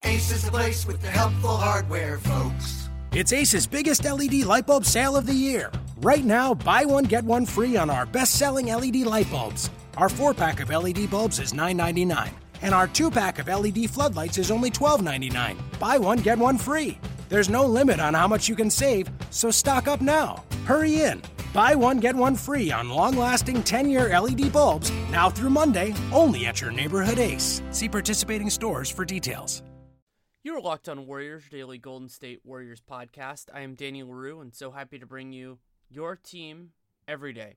Ace is the place with the helpful hardware, folks. It's Ace's biggest LED light bulb sale of the year. Right now, buy one, get one free on our best-selling LED light bulbs. Our 4-pack of LED bulbs is $9.99, and our 2-pack of LED floodlights is only $12.99. Buy one, get one free. There's no limit on how much you can save, so stock up now. Hurry in. Buy one, get one free on long-lasting 10-year LED bulbs now through Monday, only at your neighborhood Ace. See participating stores for details. You are Locked On Warriors, daily Golden State Warriors podcast. I am Danny LaRue, and so happy to bring you your team every day.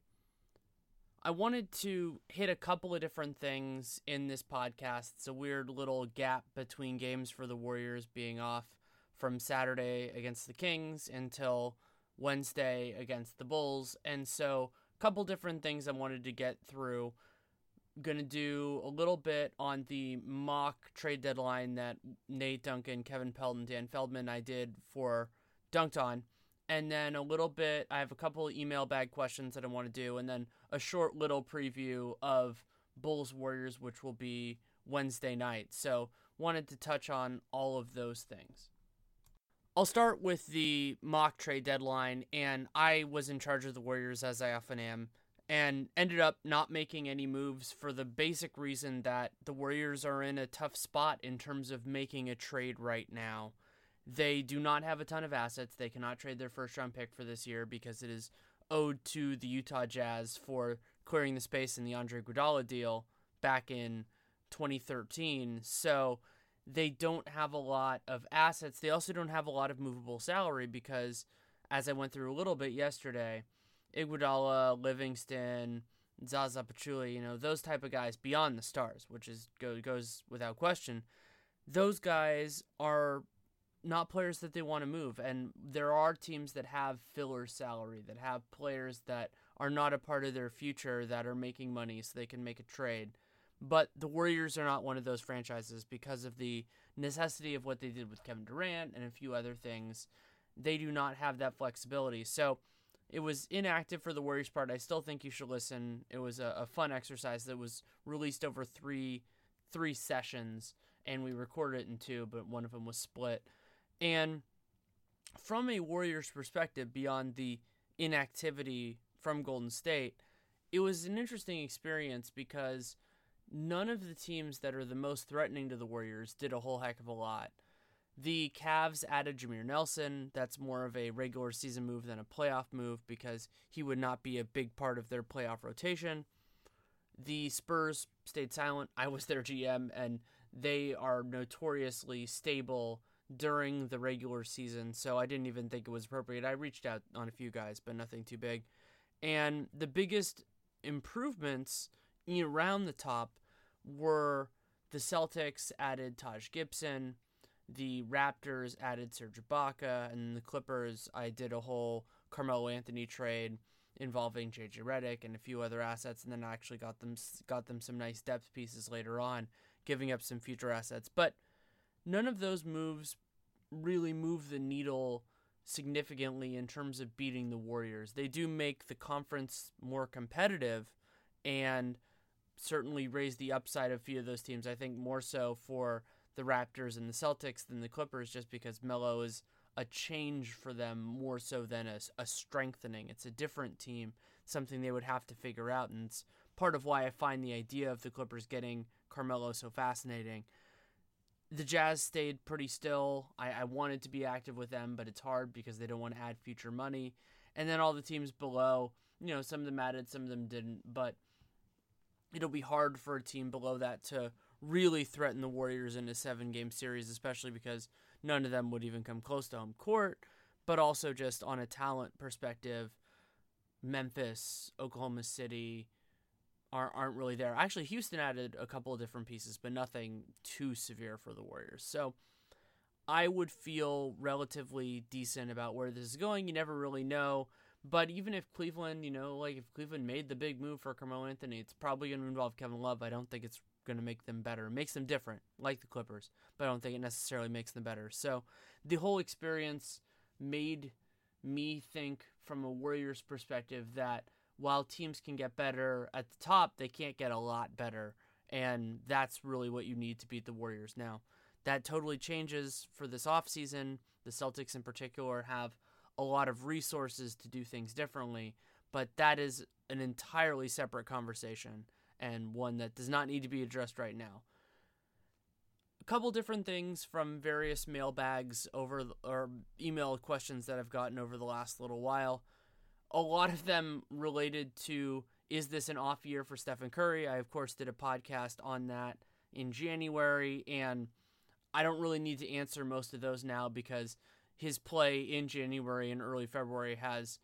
I wanted to hit a couple of different things in this podcast. It's a weird little gap between games for the Warriors, being off from Saturday against the Kings until Wednesday against the Bulls, and so a couple different things I wanted to get through. Going to do a little bit on the mock trade deadline that Nate Duncan, Kevin Pelton, Dan Feldman I did for Dunked On, and then a little bit, I have a couple of email bag questions that I want to do, and then a short little preview of Bulls Warriors, which will be Wednesday night. So wanted to touch on all of those things. I'll start with the mock trade deadline, and I was in charge of the Warriors, as I often am, and ended up not making any moves for the basic reason that the Warriors are in a tough spot in terms of making a trade right now. They do not have a ton of assets. They cannot trade their first-round pick for this year because it is owed to the Utah Jazz for clearing the space in the Andre Iguodala deal back in 2013. So they don't have a lot of assets. They also don't have a lot of movable salary because, as I went through a little bit yesterday, Iguodala, Livingston, Zaza Pachulia, those type of guys beyond the stars, which goes without question, those guys are not players that they want to move. And there are teams that have filler salary, that have players that are not a part of their future that are making money so they can make a trade. But the Warriors are not one of those franchises because of the necessity of what they did with Kevin Durant and a few other things. They do not have that flexibility. So it was inactive for the Warriors part. I still think you should listen. It was a fun exercise that was released over three sessions, and we recorded it in 2, but one of them was split. And from a Warriors perspective, beyond the inactivity from Golden State, it was an interesting experience because none of the teams that are the most threatening to the Warriors did a whole heck of a lot. The Cavs added Jameer Nelson. That's more of a regular season move than a playoff move because he would not be a big part of their playoff rotation. The Spurs stayed silent. I was their GM, and they are notoriously stable during the regular season, so I didn't even think it was appropriate. I reached out on a few guys, but nothing too big. And the biggest improvements around the top were the Celtics added Taj Gibson, the Raptors added Serge Ibaka, and the Clippers, I did a whole Carmelo Anthony trade involving JJ Redick and a few other assets, and then I actually got them some nice depth pieces later on, giving up some future assets. But none of those moves really move the needle significantly in terms of beating the Warriors. They do make the conference more competitive and certainly raise the upside of a few of those teams. I think more so for the Raptors and the Celtics than the Clippers, just because Melo is a change for them more so than a strengthening. It's a different team, something they would have to figure out, and it's part of why I find the idea of the Clippers getting Carmelo so fascinating. The Jazz stayed pretty still. I wanted to be active with them, but it's hard because they don't want to add future money. And then all the teams below, some of them added, some of them didn't, but it'll be hard for a team below that to really threaten the Warriors in a 7-game series, especially because none of them would even come close to home court, but also just on a talent perspective, Memphis, Oklahoma City aren't really there. Actually, Houston added a couple of different pieces, but nothing too severe for the Warriors. So I would feel relatively decent about where this is going. You never really know. But even if Cleveland, if Cleveland made the big move for Carmelo Anthony, it's probably going to involve Kevin Love. I don't think it's going to make them better. It makes them different, like the Clippers, but I don't think it necessarily makes them better. So the whole experience made me think from a Warriors perspective that while teams can get better at the top, they can't get a lot better. And that's really what you need to beat the Warriors. Now, That totally changes for this offseason. The Celtics in particular have a lot of resources to do things differently, but that is an entirely separate conversation and one that does not need to be addressed right now. A couple different things from various mailbags or email questions that I've gotten over the last little while. A lot of them related to, is this an off year for Stephen Curry? I, of course, did a podcast on that in January, and I don't really need to answer most of those now because his play in January and early February has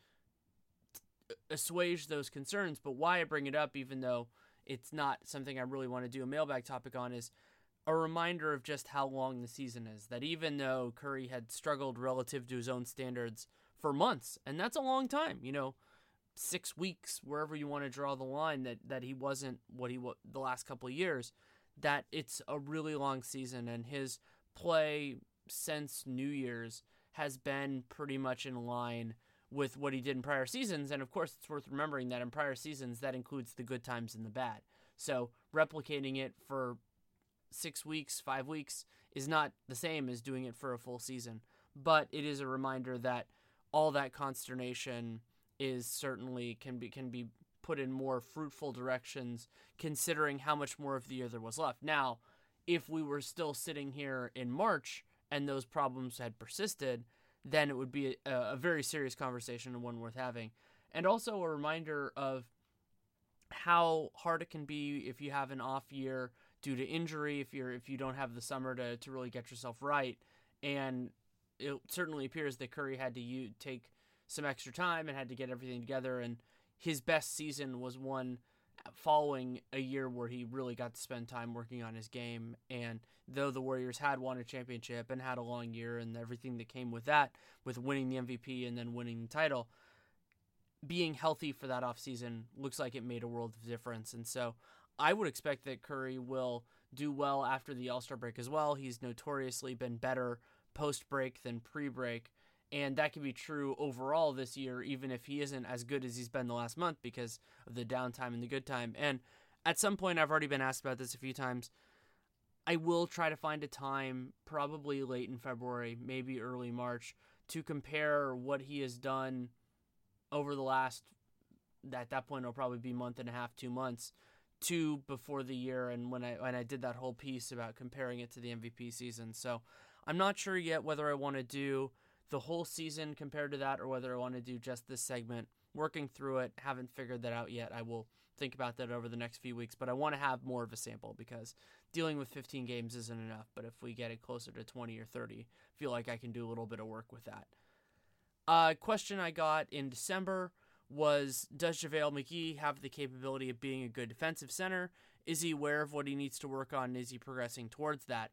assuaged those concerns. But why I bring it up, even though it's not something I really want to do a mailbag topic on, is a reminder of just how long the season is. That even though Curry had struggled relative to his own standards for months, and that's a long time, 6 weeks, wherever you want to draw the line, that he wasn't what he was the last couple of years, that it's a really long season, and his play since New Year's has been pretty much in line with what he did in prior seasons. And of course, it's worth remembering that in prior seasons, that includes the good times and the bad. So replicating it for 6 weeks, 5 weeks is not the same as doing it for a full season. But it is a reminder that all that consternation is certainly can be put in more fruitful directions, considering how much more of the year there was left. Now, if we were still sitting here in March and those problems had persisted, then it would be a very serious conversation and one worth having. And also a reminder of how hard it can be if you have an off year due to injury, if you don't have the summer to really get yourself right. And it certainly appears that Curry had to take some extra time and had to get everything together, and his best season was one following a year where he really got to spend time working on his game. And though the Warriors had won a championship and had a long year and everything that came with that, with winning the MVP and then winning the title, being healthy for that offseason looks like it made a world of difference. And so I would expect that Curry will do well after the All-Star break as well. He's notoriously been better post-break than pre-break, and that can be true overall this year, even if he isn't as good as he's been the last month because of the downtime and the good time. And at some point, I've already been asked about this a few times, I will try to find a time, probably late in February, maybe early March, to compare what he has done over the last, at that point it'll probably be month and a half, 2 months, to before the year, and when I did that whole piece about comparing it to the MVP season. So I'm not sure yet whether I want to do the whole season compared to that or whether I want to do just this segment. Working through it, haven't figured that out yet. I will think about that over the next few weeks, but I want to have more of a sample because dealing with 15 games isn't enough. But if we get it closer to 20 or 30, I feel like I can do a little bit of work with that. Question I got in December was, does JaVale McGee have the capability of being a good defensive center? Is he aware of what he needs to work on? Is he progressing towards that?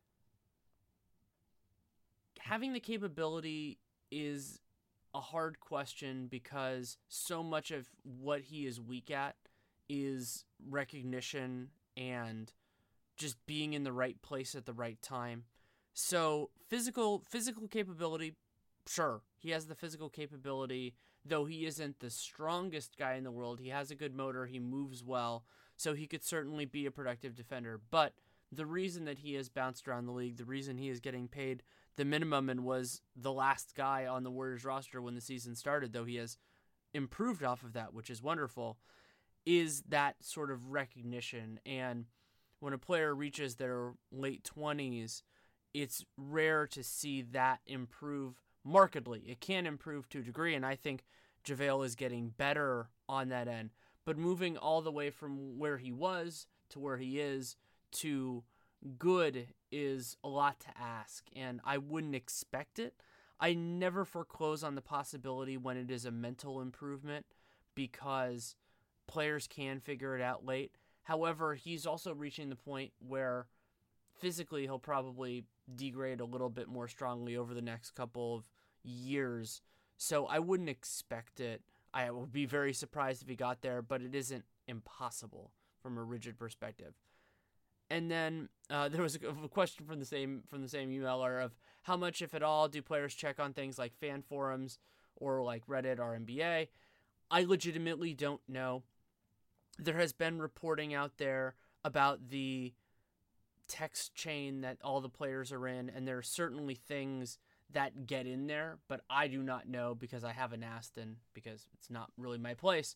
Having the capability is a hard question because so much of what he is weak at is recognition and just being in the right place at the right time. So physical capability, sure, he has the physical capability, though he isn't the strongest guy in the world. He has a good motor, he moves well, so he could certainly be a productive defender. But the reason that he has bounced around the league, the reason he is getting paid the minimum and was the last guy on the Warriors roster when the season started, though he has improved off of that, which is wonderful, is that sort of recognition. And when a player reaches their late 20s, it's rare to see that improve markedly. It can improve to a degree, and I think JaVale is getting better on that end. But moving all the way from where he was to where he is to good is a lot to ask, and I wouldn't expect it. I never foreclose on the possibility when it is a mental improvement because players can figure it out late. However, he's also reaching the point where physically he'll probably degrade a little bit more strongly over the next couple of years, so I wouldn't expect it. I would be very surprised if he got there, but it isn't impossible from a rigid perspective. And then there was a question from the same emailer of how much, if at all, do players check on things like fan forums or like Reddit or NBA. I legitimately don't know. There has been reporting out there about the text chain that all the players are in, and there are certainly things that get in there, but I do not know, because I haven't asked, and because it's not really my place,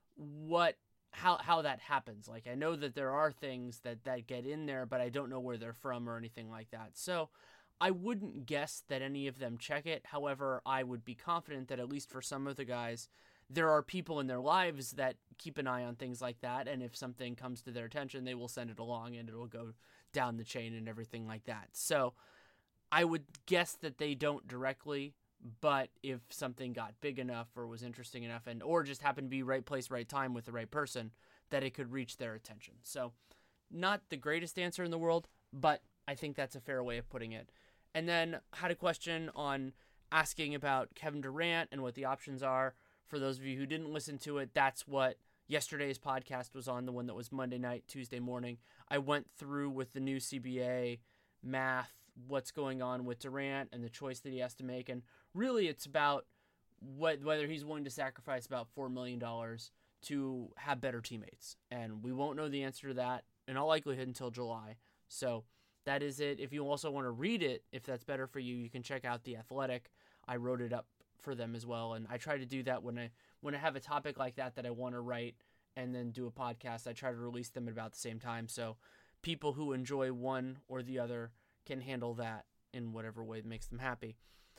how that happens. Like, I know that there are things that get in there, but I don't know where they're from or anything like that. So I wouldn't guess that any of them check it. However, I would be confident that at least for some of the guys, there are people in their lives that keep an eye on things like that, and if something comes to their attention, they will send it along, and it'll go down the chain and everything like that. So I would guess that they don't directly, but if something got big enough or was interesting enough, or just happened to be right place, right time with the right person, that it could reach their attention. So not the greatest answer in the world, but I think that's a fair way of putting it. And then had a question on asking about Kevin Durant and what the options are. For those of you who didn't listen to it, that's what yesterday's podcast was on, the one that was Monday night, Tuesday morning. I went through with the new CBA math, what's going on with Durant and the choice that he has to make. And really it's about whether he's willing to sacrifice about $4 million to have better teammates. And we won't know the answer to that in all likelihood until July. So that is it. If you also want to read it, if that's better for you, you can check out The Athletic. I wrote it up for them as well. And I try to do that when I have a topic like that I want to write and then do a podcast. I try to release them at about the same time. So people who enjoy one or the other can handle that in whatever way makes them happy.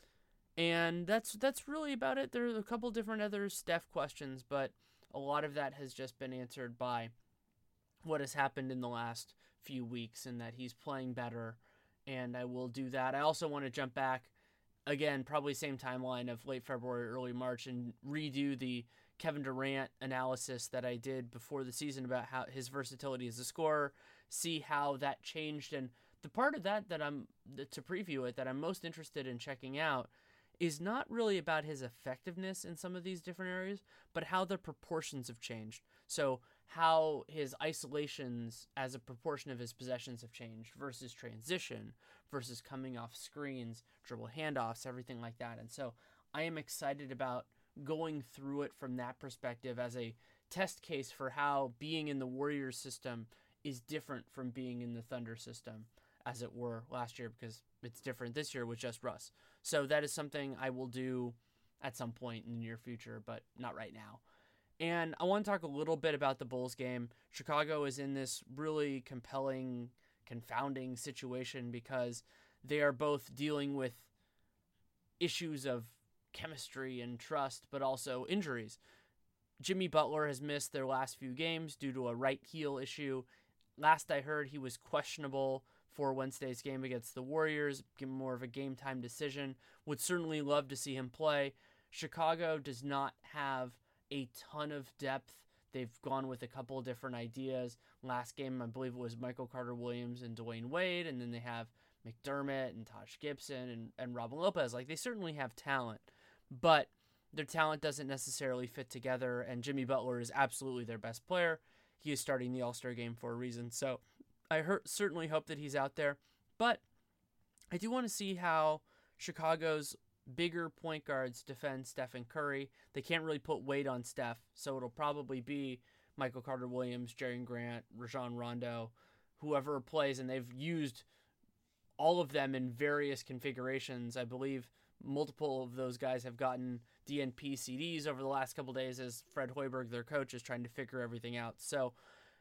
And that's really about it. There are a couple different other Steph questions, but a lot of that has just been answered by what has happened in the last few weeks and that he's playing better, and I will do that. I also want to jump back, again, probably same timeline of late February, early March, and redo the Kevin Durant analysis that I did before the season about how his versatility as a scorer, see how that changed. And the part of that to preview it, that I'm most interested in checking out is not really about his effectiveness in some of these different areas, but how the proportions have changed. So how his isolations as a proportion of his possessions have changed versus transition versus coming off screens, dribble handoffs, everything like that. And so I am excited about going through it from that perspective as a test case for how being in the Warriors system is different from being in the Thunder system, as it were, last year, because it's different this year with just Russ. So that is something I will do at some point in the near future, but not right now. And I want to talk a little bit about the Bulls game. Chicago is in this really compelling, confounding situation because they are both dealing with issues of chemistry and trust, but also injuries. Jimmy Butler has missed their last few games due to a right heel issue. Last I heard, he was questionable for Wednesday's game against the Warriors, more of a game time decision. Would certainly love to see him play. Chicago does not have a ton of depth. They've gone with a couple of different ideas. Last game, I believe it was Michael Carter-Williams and Dwayne Wade, and then they have McDermott and Taj Gibson and Robin Lopez. Like, they certainly have talent, but their talent doesn't necessarily fit together, and Jimmy Butler is absolutely their best player. He is starting the All-Star game for a reason, so I certainly hope that he's out there. But I do want to see how Chicago's bigger point guards defend Stephen Curry. They can't really put weight on Steph, so it'll probably be Michael Carter-Williams, Jerry Grant, Rajon Rondo, whoever plays, and they've used all of them in various configurations. I believe multiple of those guys have gotten DNP CDs over the last couple days as Fred Hoiberg, their coach, is trying to figure everything out. So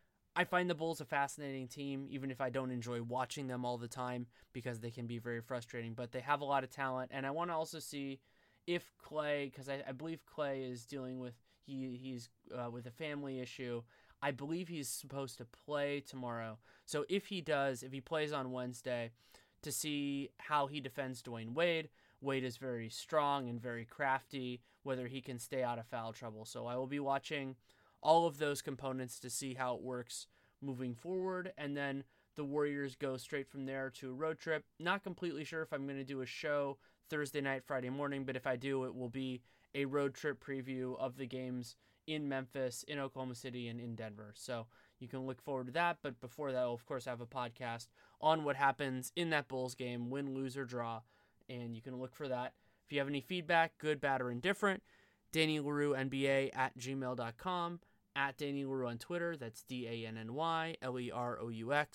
I find the Bulls a fascinating team, even if I don't enjoy watching them all the time because they can be very frustrating. But they have a lot of talent, and I want to also see if Clay, because I believe Clay is dealing with he's with a family issue. I believe he's supposed to play tomorrow. So if he plays on Wednesday, to see how he defends Dwayne Wade. Wade is very strong and very crafty, whether he can stay out of foul trouble. So I will be watching all of those components to see how it works moving forward. And then the Warriors go straight from there to a road trip. Not completely sure if I'm going to do a show Thursday night, Friday morning, but if I do, it will be a road trip preview of the games in Memphis, in Oklahoma City, and in Denver. So you can look forward to that. But before that, I'll, of course, have a podcast on what happens in that Bulls game, win, lose, or draw. And you can look for that. If you have any feedback, good, bad, or indifferent, Danny Leroux, NBA @gmail.com, @Danny Leroux on Twitter. That's DANNY LEROUX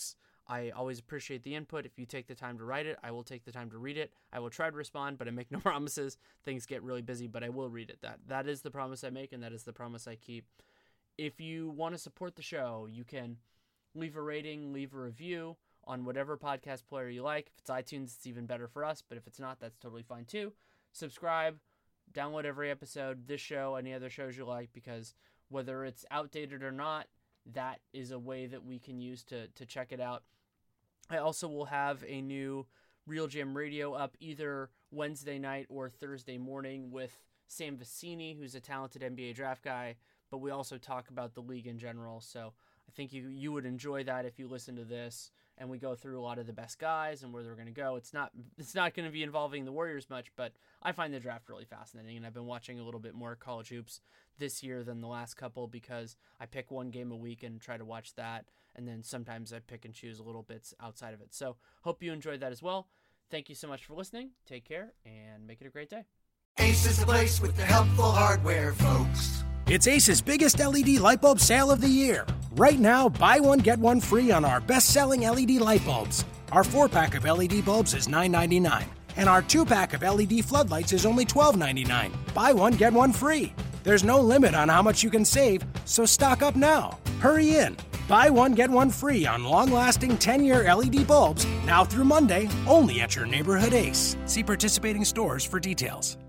I always appreciate the input. If you take the time to write it, I will take the time to read it. I will try to respond, but I make no promises. Things get really busy, but I will read it. That is the promise I make, and that is the promise I keep. If you want to support the show, you can leave a rating, leave a review on whatever podcast player you like. If it's iTunes, it's even better for us, but if it's not, that's totally fine too. Subscribe, download every episode, this show, any other shows you like, because whether it's outdated or not, that is a way that we can use to check it out. I also will have a new Real Jam Radio up either Wednesday night or Thursday morning with Sam Vecini, who's a talented NBA draft guy, but we also talk about the league in general. So I think you would enjoy that if you listen to this, and we go through a lot of the best guys and where they're going to go. It's not going to be involving the Warriors much, but I find the draft really fascinating, and I've been watching a little bit more college hoops this year than the last couple because I pick one game a week and try to watch that, and then sometimes I pick and choose a little bits outside of it. So hope you enjoyed that as well. Thank you so much for listening. Take care, and make it a great day. Ace is the place with the helpful hardware, folks. It's Ace's biggest LED light bulb sale of the year. Right now, buy one, get one free on our best-selling LED light bulbs. Our 4-pack of LED bulbs is $9.99, and our 2-pack of LED floodlights is only $12.99. Buy one, get one free. There's no limit on how much you can save, so stock up now. Hurry in. Buy one, get one free on long-lasting 10-year LED bulbs now through Monday, only at your neighborhood Ace. See participating stores for details.